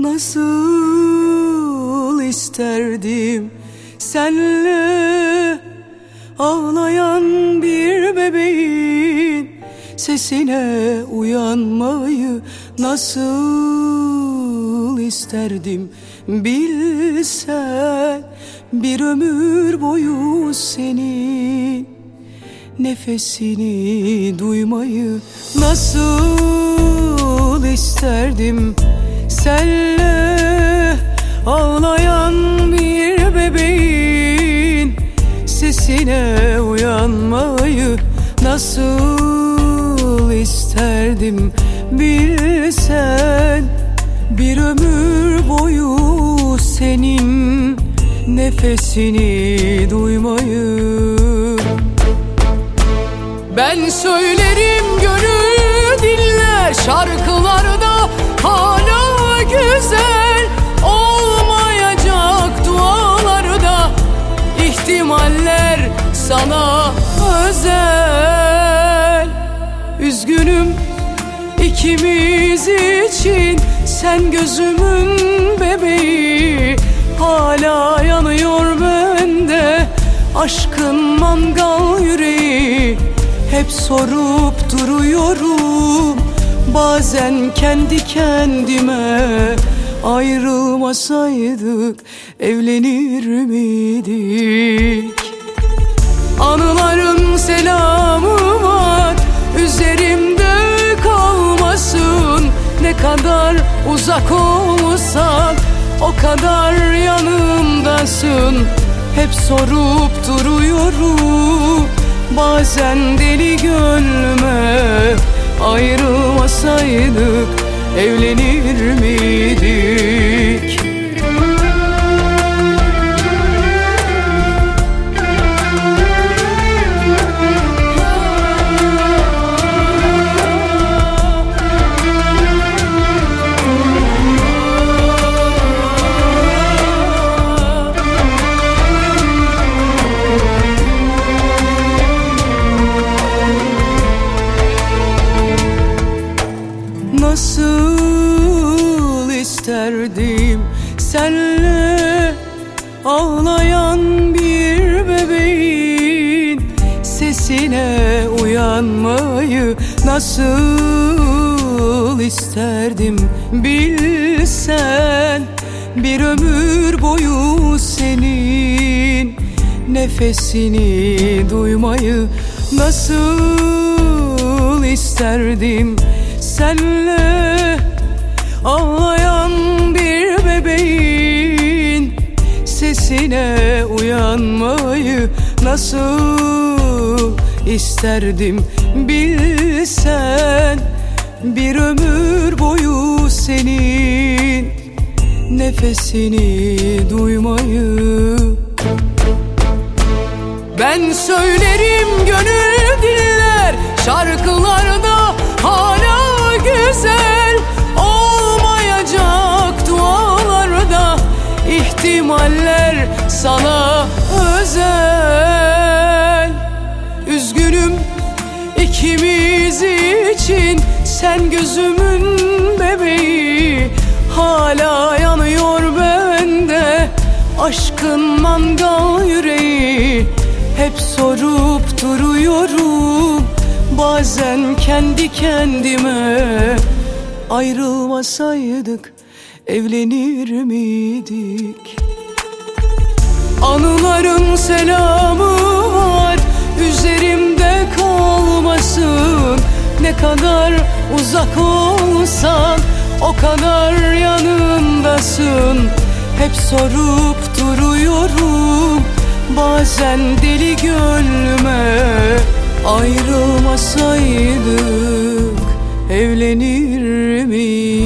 Nasıl isterdim senle ağlayan bir bebeğin sesine uyanmayı. Nasıl isterdim bilsen, bir ömür boyu senin nefesini duymayı. Nasıl isterdim senle ağlayan bir bebeğin sesine uyanmayı. Nasıl isterdim bilsen, bir ömür boyu senin nefesini duymayı. Ben söylerim gönül dinler, şarkılarda hala güzel olmayacak dualarda ihtimaller sana özel. Üzgünüm ikimiz için, sen gözümün bebeği, hala yanıyor bende aşkın mangal yüreği. Hep sorup duruyorum bazen kendi kendime, ayrılmasaydık evlenir miydik? Anıların selamı var, üzerimde kalmasın. Ne kadar uzak olsan o kadar yanımdasın. Hep sorup duruyorum bazen deli gönlüme, ayrılmasaydık evlenir miydik? Nasıl isterdim senle ağlayan bir bebeğin sesine uyanmayı. Nasıl isterdim bilsen, bir ömür boyu senin nefesini duymayı. Nasıl isterdim senle ağlayan bir bebeğin sesine uyanmayı. Nasıl isterdim bilsen, bir ömür boyu senin nefesini duymayı. Ben söylerim gönül dinler, şarkılarda hala güzel olmayacak dualarda ihtimaller sana özel. Üzgünüm ikimiz için, sen gözümün bebeği, hala yanıyor bende aşkın mangal yüreği. Hep sorup duruyorum bazen kendi kendime, ayrılmasaydık evlenir miydik? Anıların selamı var, üzerimde kalmasın. Ne kadar uzak olsan o kadar yanımdasın. Hep sorup duruyorum bazen deli gönlüme, ayrılmasaydık evlenir miydik?